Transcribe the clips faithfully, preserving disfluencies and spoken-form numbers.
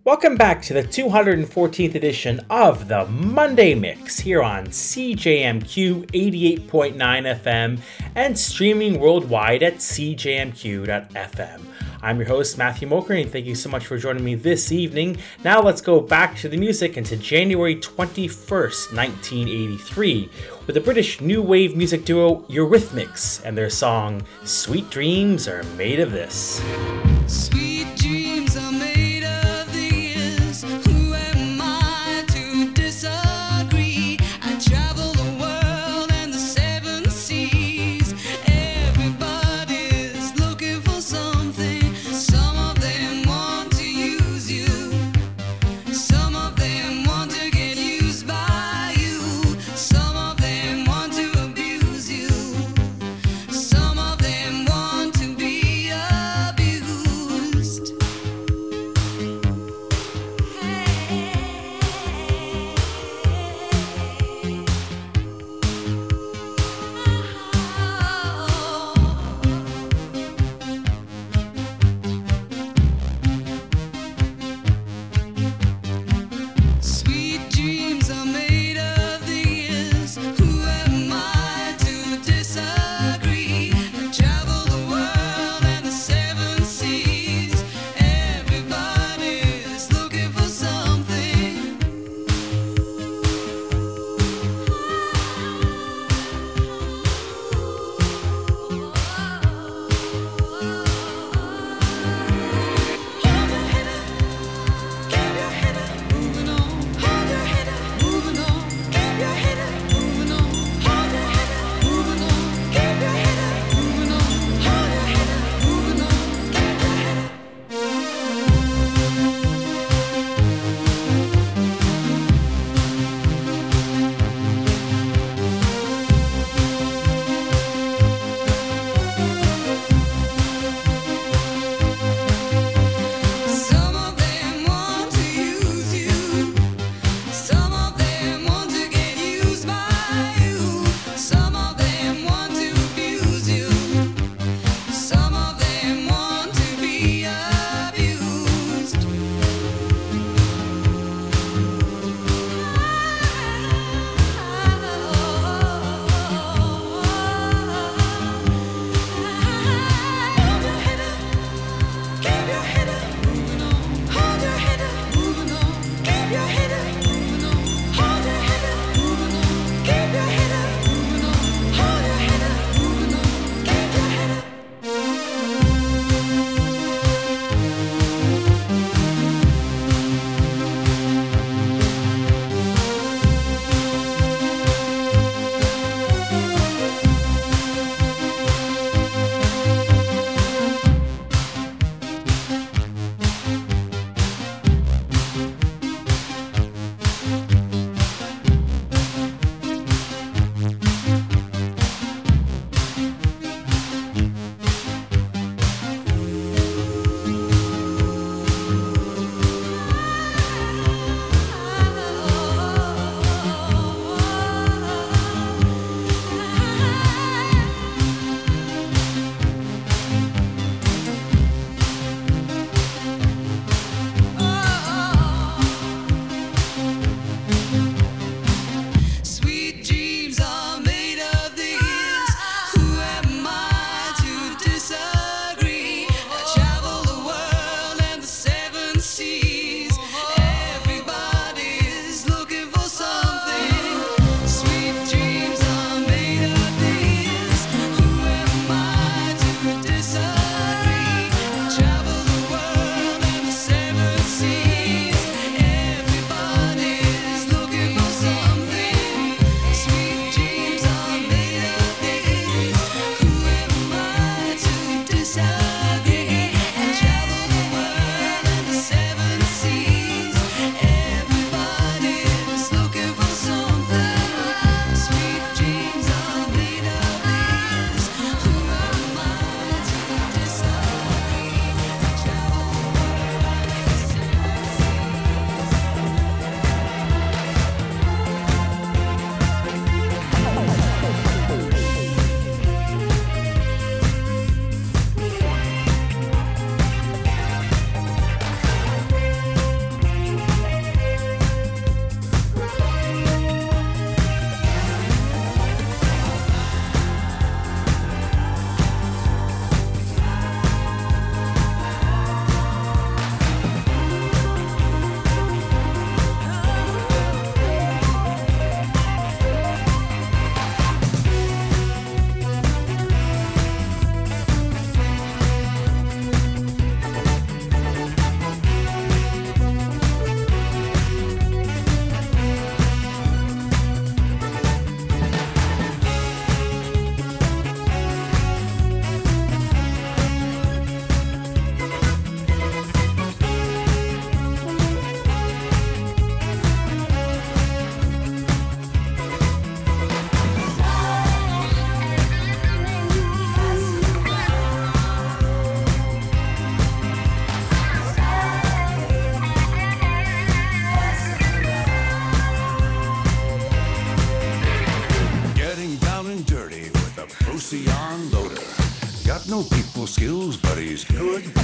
Welcome back to the two hundred fourteenth edition of the Monday Mix here on C J M Q eighty-eight point nine F M and streaming worldwide at c j m q dot f m. I'm your host, Matthew Moker, and thank you so much for joining me this evening. Now let's go back to the music and to January twenty-first, nineteen eighty-three, with the British new wave music duo Eurythmics and their song Sweet Dreams Are Made of This. Sweet dreams are made of this. Who am I to disagree? I travel the world and the seven seas. Everybody's looking for something. Some of them want to use you. Some of them want to get used by you. Some of them want to abuse you. Some of them want to be abused.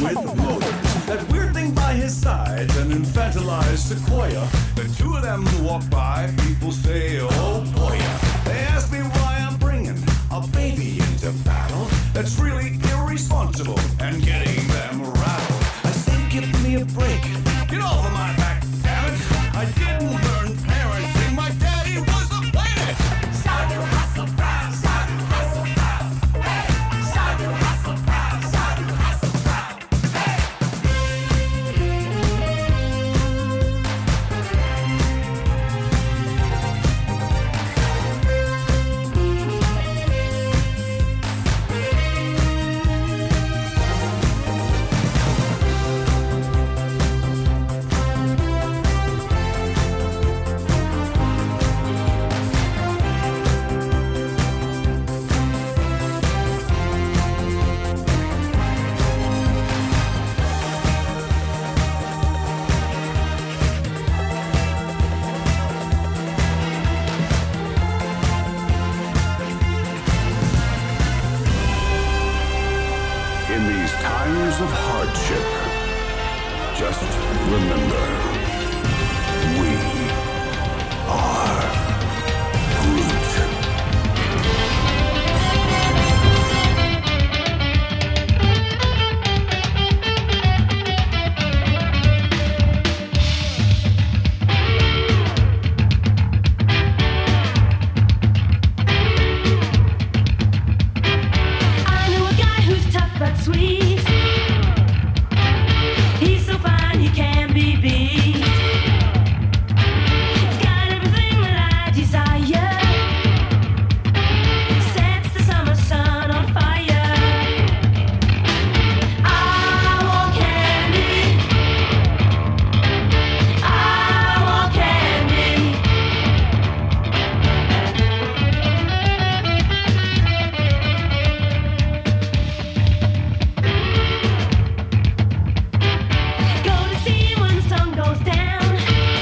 with motives. That weird thing by his side, an infantilized sequoia. The two of them walk by, people say, oh boy. They ask me why I'm bringing a baby into battle. That's really irresponsible and getting them rattled. I say, give me a break. Get off of my back, damn it. I didn't learn parenting. My daddy was a planet. Sound you hustle proud, sound you hustle proud. Hey, sound you hustle proud, sound you hustle proud. In these times of hardship, just remember, we are Groot. I know a guy who's tough but sweet. He's so fine he can be beat. He's got everything that I desire. Sets the summer sun on fire. I want candy. I want candy. Go to see when the sun goes down.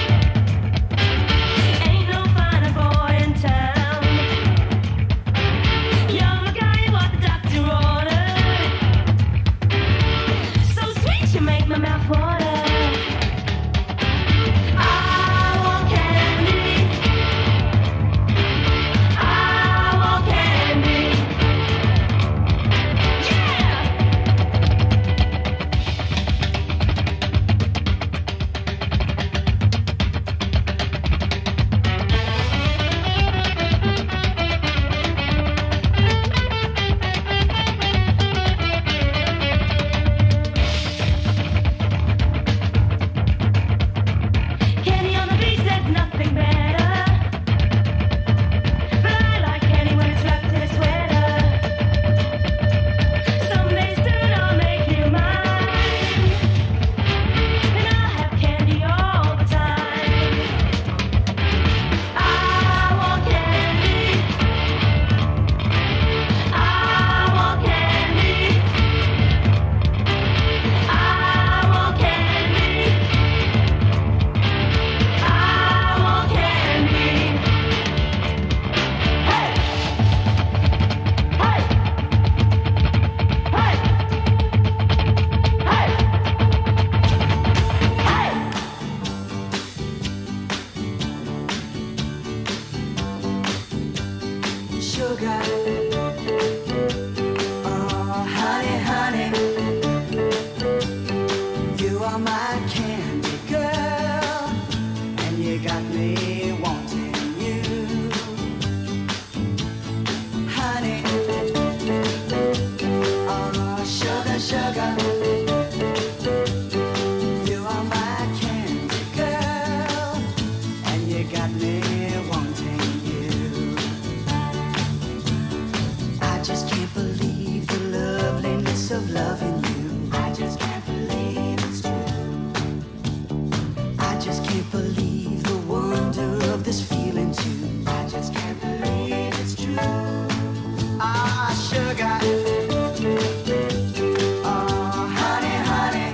Ain't no finer boy in town. You're the guy what the doctor ordered. So sweet you make my mouth water. I want candy. I want candy. Yeah. Candy on the beach, there's nothing better. But I like candy when it's wrapped in a sweater. Someday soon I'll make you mine. And I'll have candy all the time. I want candy. I want candy. I want candy. I want candy. Hey! Hey! Hey! Hey! Hey! Sugar. Oh, honey, honey. You are my candy girl, and you got me wanting you. Honey, oh, sugar, sugar. You are my candy girl, and you got me wanting you. I just can't believe the loveliness of loving you. I just can't believe it's true. I just can't believe the wonder of this feeling too. I just can't believe it's true. Ah, sugar. Oh, honey, honey.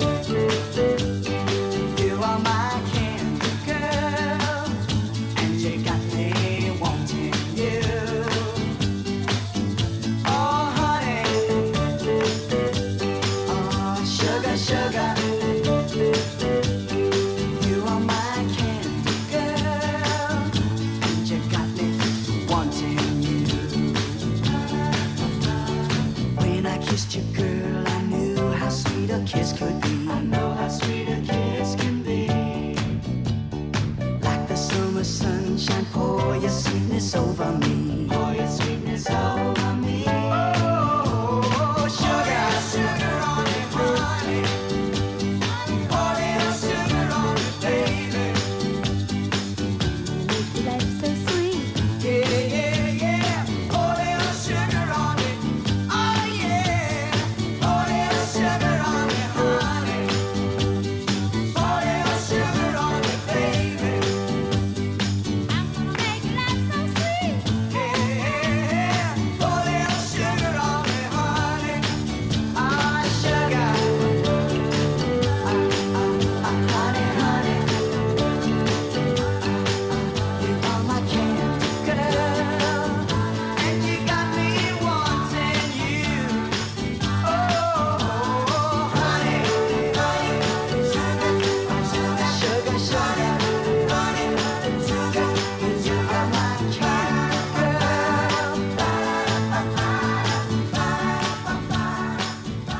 You are my candy girl, and you got me wanting you. Oh, honey. Oh,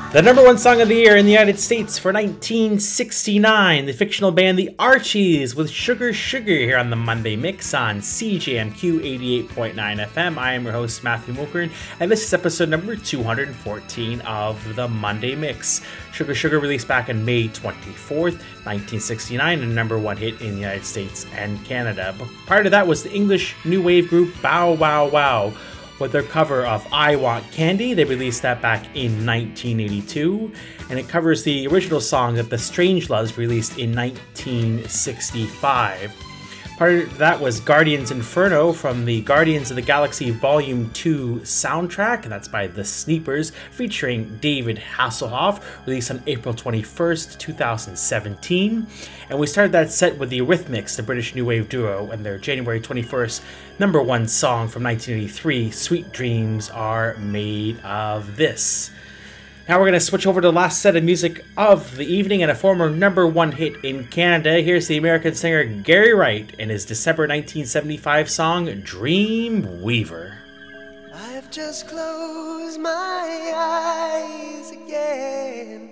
The number one song of the year in the United States for nineteen sixty-nine, the fictional band The Archies with Sugar Sugar here on the Monday Mix on C J M Q eighty-eight point nine F M. I am your host, Matthew Mulkern, and this is episode number two hundred fourteen of the Monday Mix. Sugar Sugar released back on May twenty-fourth, nineteen sixty-nine, and a number one hit in the United States and Canada. But prior to that was the English new wave group Bow Wow Wow with their cover of I Want Candy. They released that back in nineteen eighty-two, and it covers the original song that the Strangeloves released in nineteen sixty-five. Part of that was Guardians Inferno from the Guardians of the Galaxy Volume two soundtrack, and that's by The Sleepers, featuring David Hasselhoff, released on April twenty-first, twenty seventeen. And we started that set with the Eurythmics, the British new wave duo, and their January twenty-first number one song from nineteen eighty-three, Sweet Dreams Are Made of This. Now we're going to switch over to the last set of music of the evening and a former number one hit in Canada. Here's the American singer Gary Wright and his December nineteen seventy-five song, Dream Weaver. I've just closed my eyes again,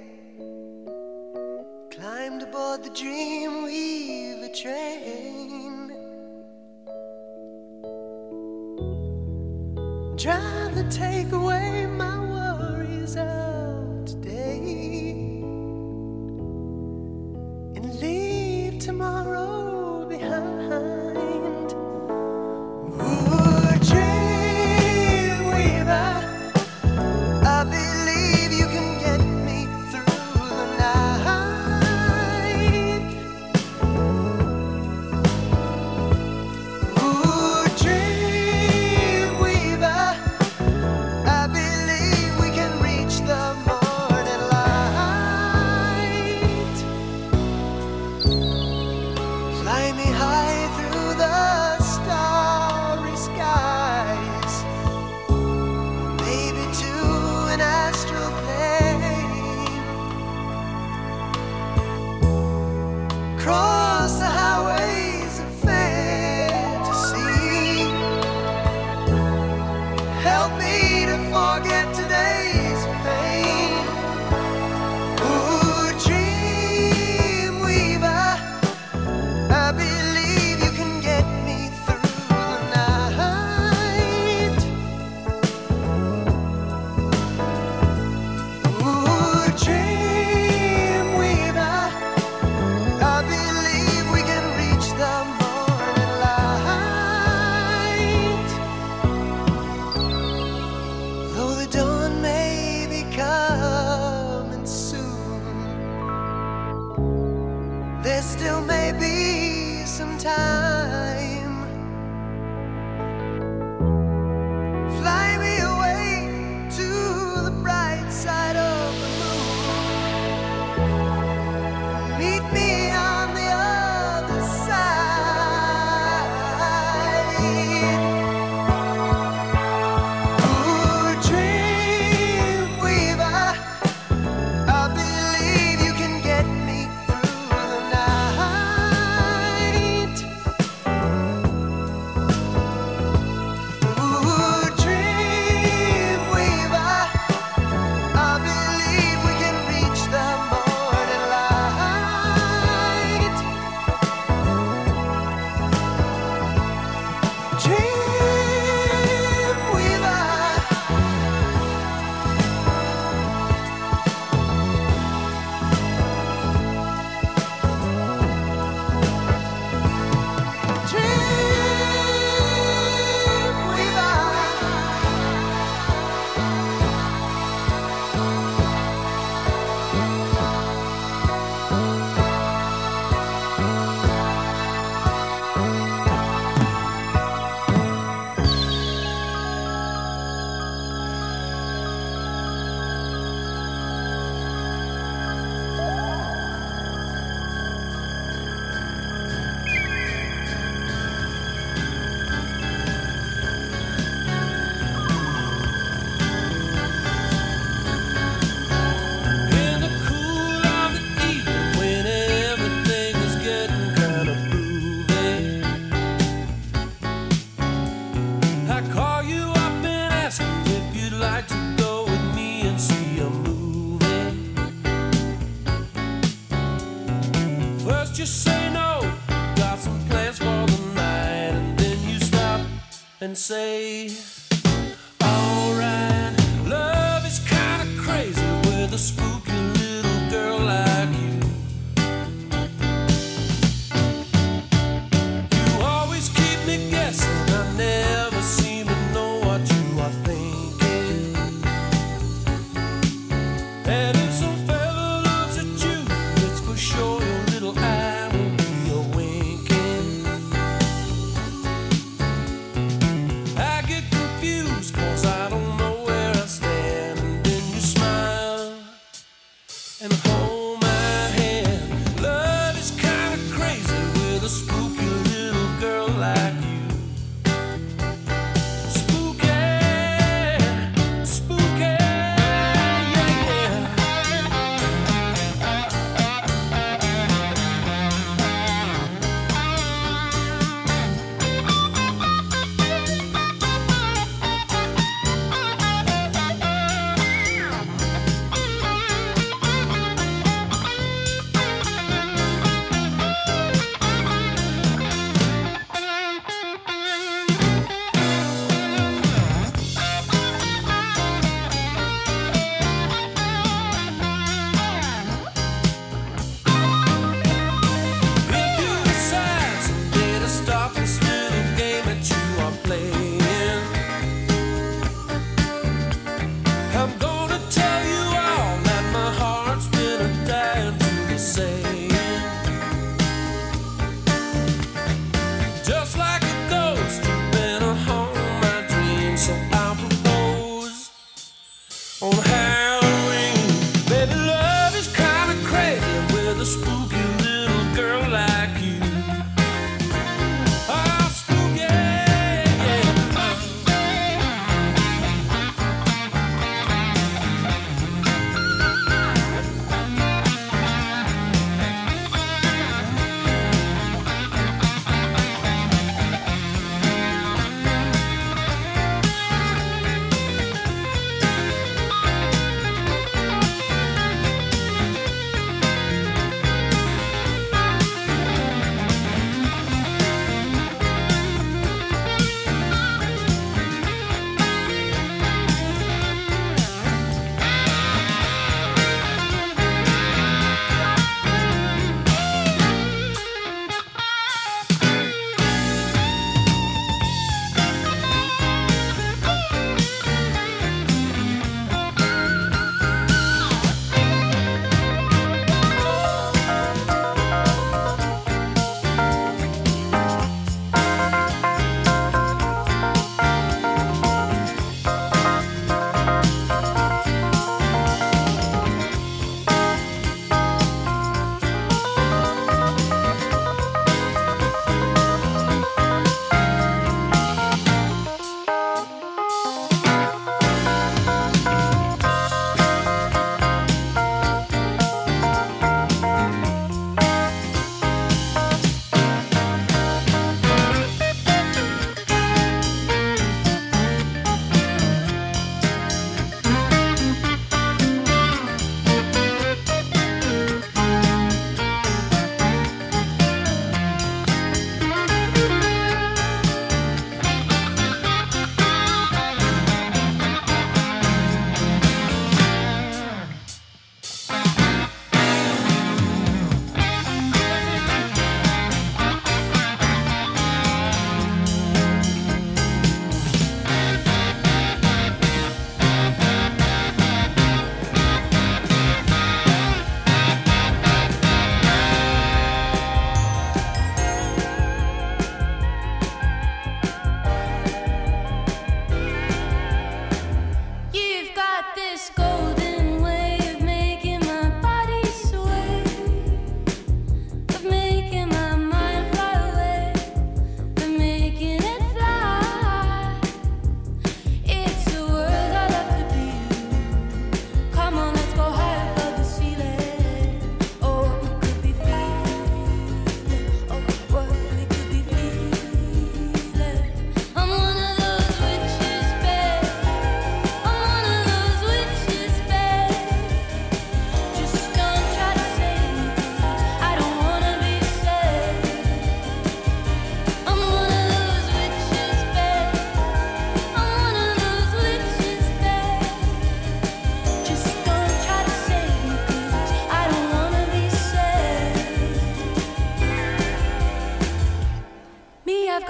climbed aboard the Dream Weaver train, drive to take away my worries of today and leave tomorrow behind. Ooh, dream weaver, I believe you can get me through the night. Ooh, dream weaver, I believe we can reach the morning light. Fly me high through the starry skies, maybe to an astral plane. Cross the highways of fantasy, help me to forget today's pain. Ooh, dream weaver, I believe you can get me through the night. Ooh, dream weaver, I believe we can reach the morning light. Though the dawn may be coming soon, there still may be some time. Fly me away to the bright side of the moon. Meet me on the other side. Ooh, dream weaver, I believe you can get me through the night. say no, got some plans for the night, and then you stop and say, alright, love is kinda crazy with a spooky little girl like you. You always keep me guessing, I never seem to know what you are thinking. And if some fella looks at you, it's for sure your little eye will be a winking. I get confused cause I don't know where I stand, and then you smile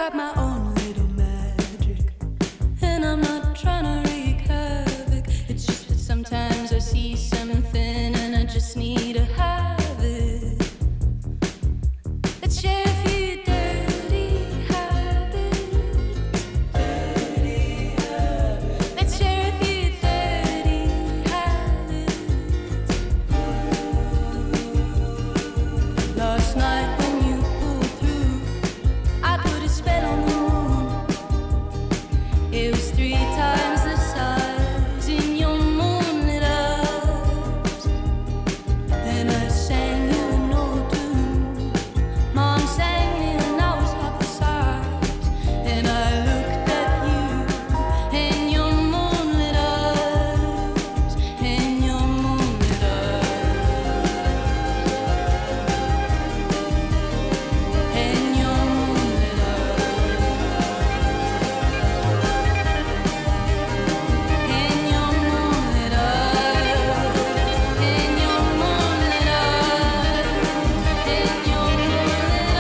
got my own little magic, and I'm not trying to wreak havoc. It's just that sometimes I see something and I just need to have it. Let's share a few dirty habits. Dirty habits. Let's share a few dirty habits. Last night when you pulled through, I put a spell on the moon. It was three times the size in your moonlit eyes. And I sang you an old tune. Mom sang me when I was half the size. And I looked at you in your moonlit eyes, in your moonlit eyes, in your moonlit in your moonlit eyes, in your moonlit eyes, in your moonlit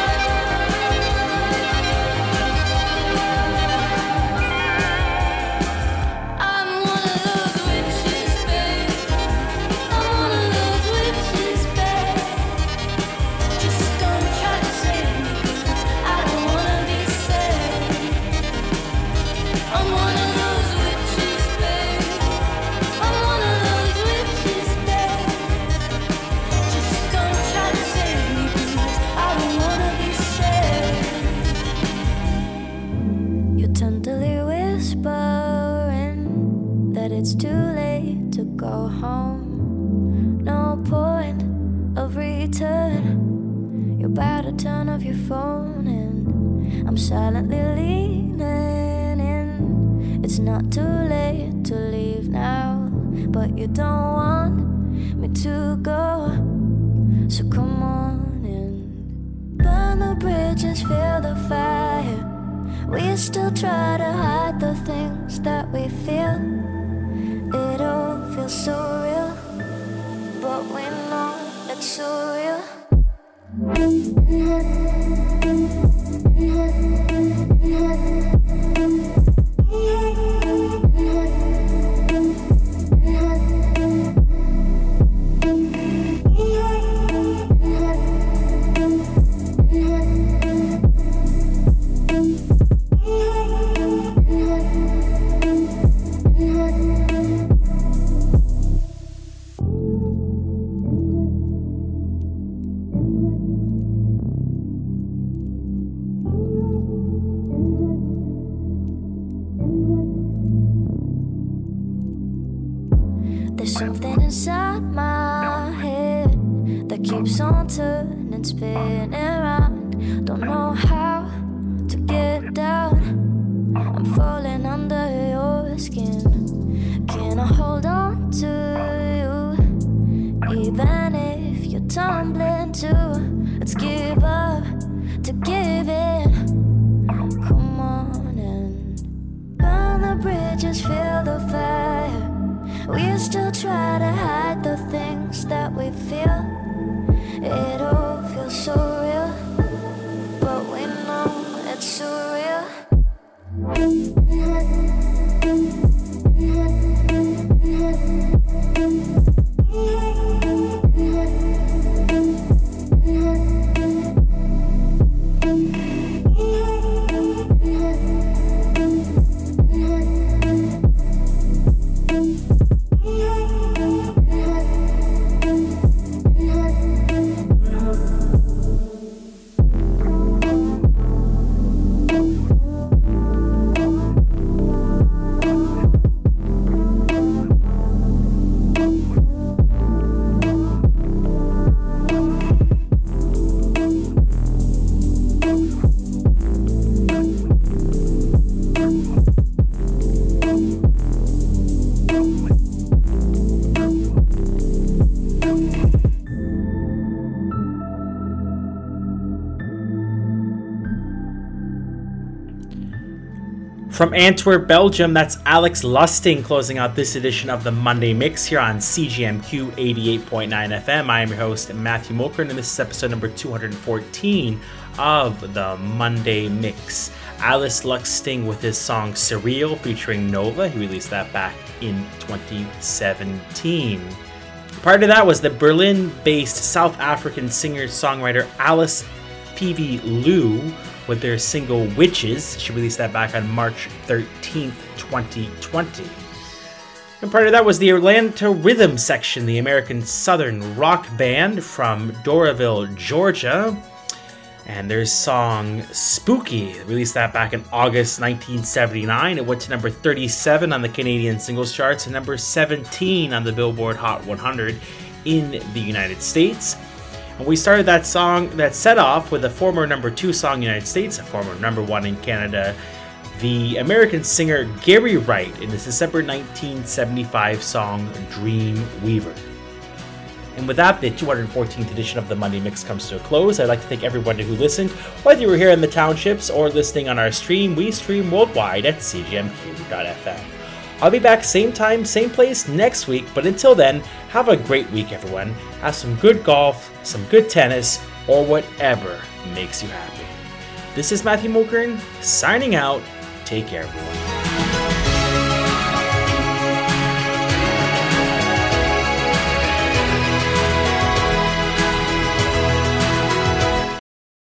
eyes. I'm one of those witches, babe. I'm one of those witches, babe. Just don't try to save me, 'cause I don't wanna be saved. I'm one of those witches, babe. I'm one of those witches, babe. Just don't try to save me, 'cause I don't wanna be saved. You're tenderly whispering that it's too late to go home. No point of return. You're about to turn off your phone, and I'm silently leaning in. It's not too late to leave now, but you don't want me to go. So come on in. Burn the bridges, feel the fire. We still try to hide the things that we feel. It all feels so real, but we know it's so real. There's something inside my head that keeps on turning, spinning around. Don't know how to get down. I'm falling under your skin. Can I hold on to you, even if you're tumbling too? Let's give up to give in. Come on and burn the bridges, feel the fire. We still try to hide the things that we feel. It all feels so real, but we know it's so real. From Antwerp, Belgium, that's Alex Lusting closing out this edition of the Monday Mix here on C G M Q eighty-eight point nine F M. I am your host, Matthew Mulkern, and this is episode number two hundred fourteen of the Monday Mix. Alice Lusting with his song Surreal featuring Nova. He released that back in twenty seventeen. Prior to that was the Berlin-based South African singer-songwriter Alice Phoebe Lou with their single Witches. She released that back on March thirteenth, twenty twenty. And prior to that was the Atlanta Rhythm Section, the American Southern rock band from Doraville, Georgia. And their song Spooky, released that back in August nineteen seventy-nine. It went to number thirty-seven on the Canadian singles charts and number seventeen on the Billboard Hot one hundred in the United States. And we started that song, that set off with a former number two song in the United States, a former number one in Canada, the American singer Gary Wright in the December nineteen seventy-five song Dream Weaver. And with that, the two hundred fourteenth edition of the Monday Mix comes to a close. I'd like to thank everybody who listened, whether you were here in the townships or listening on our stream. We stream worldwide at C G M Q dot F M. I'll be back same time, same place next week, but until then, have a great week, everyone. Have some good golf, some good tennis, or whatever makes you happy. This is Matthew Mulkern, signing out. Take care, everyone.